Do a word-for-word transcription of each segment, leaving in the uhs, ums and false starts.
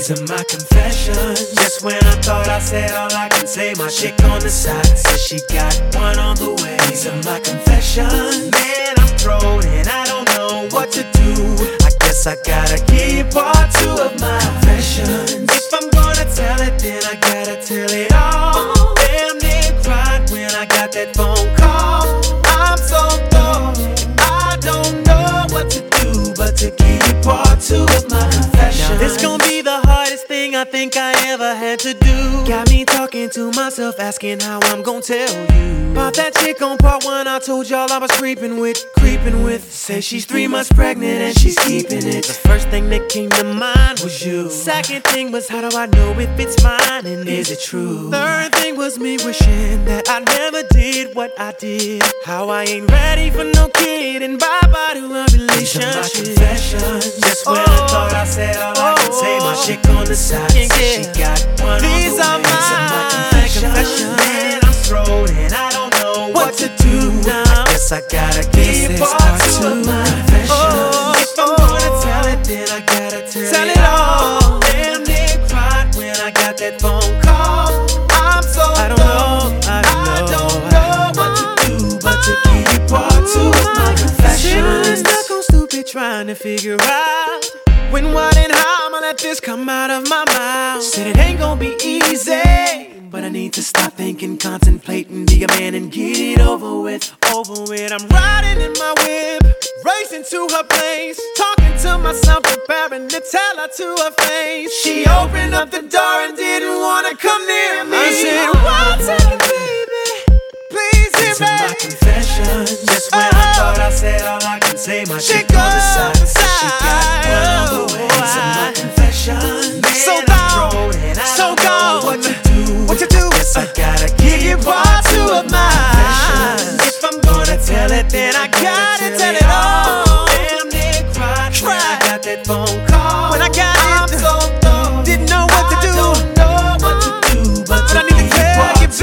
These are my confessions. Just when I thought I said all I can say, my chick on the side says she got one on the way. These are my confessions. Man, I'm thrown and I don't know what to do. I guess I gotta keep part two of my confessions. If I'm gonna tell it, then I gotta tell it all. Damn near cried when I got that phone call. I'm so thrown, I don't know what to do but to keep part two of my confessions. Now this gon' be the hardest thing I think I ever had to do. Got me talking to myself, asking how I'm gon' tell you about that chick on part one I told y'all I was creeping with, creeping with. Say she's three months pregnant and she's keeping it. The first thing that came to mind was you. Second thing was, how do I know if it's mine and is it true? Third thing was me wishing that I never did what I did. How I ain't ready for no kid and bye-bye to a relationship. These are my confessions. Just when oh, I thought I said all I can say, my chick on the side yeah, said she got one These on the way. These are my confessions. Man, I'm thrown and I don't know what, what to do now. I guess I gotta keep part two of my confessions. Oh, if I'm gonna tell it, then I gotta tell, tell it all. Damn near cried when I got that phone call. I'm so I don't know, I don't, I don't know, know what to do but to keep part two of my confessions. Sitting stuck on stupid trying to figure out when, what, and how I'ma let this come out of my mouth. Said it ain't gonna be easy, but I need to stop thinking, contemplating, be a man and get it over with, over with. I'm riding in my whip, racing to her place, talking to myself, preparing to tell her to her face. She opened up the door and didn't wanna come near me. I said, what's up, baby? Please hear me. These are my confessions. Just when oh, I thought I said all I can say, my chick on the side said she got one on the way. These are my confessions. Man, so gone, and I so don't gone. Know what to do. What to do? Guess I gotta give you part two of my confessions. If I'm gonna tell it, then I gotta tell it all. Damn near cried when I got that phone call. When I got I'm it, so dumb. Didn't know what to do. I don't know what to do, but, but I need to tell you,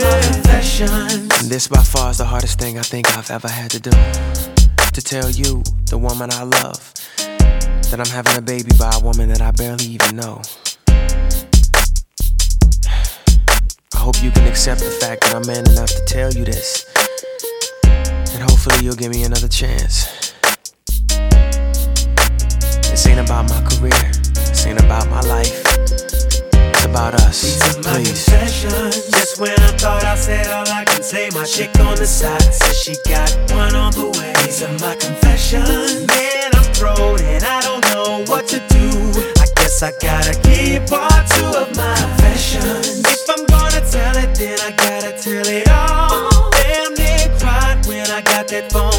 baby. And this by far is the hardest thing I think I've ever had to do. To tell you, the woman I love, that I'm having a baby by a woman that I barely even know. I hope you can accept the fact that I'm man enough to tell you this, and hopefully you'll give me another chance. This ain't about my career, this ain't about my life, it's about us. These are my please. Confessions. Just when I thought I said all I can say, my chick on the side says she got one on the way. These are my confessions. Man, I'm thrown and I don't know what to do. I guess I gotta keep part two of my confessions. If I'm gonna tell it, then I gotta tell it all. Damn near cried when I got that phone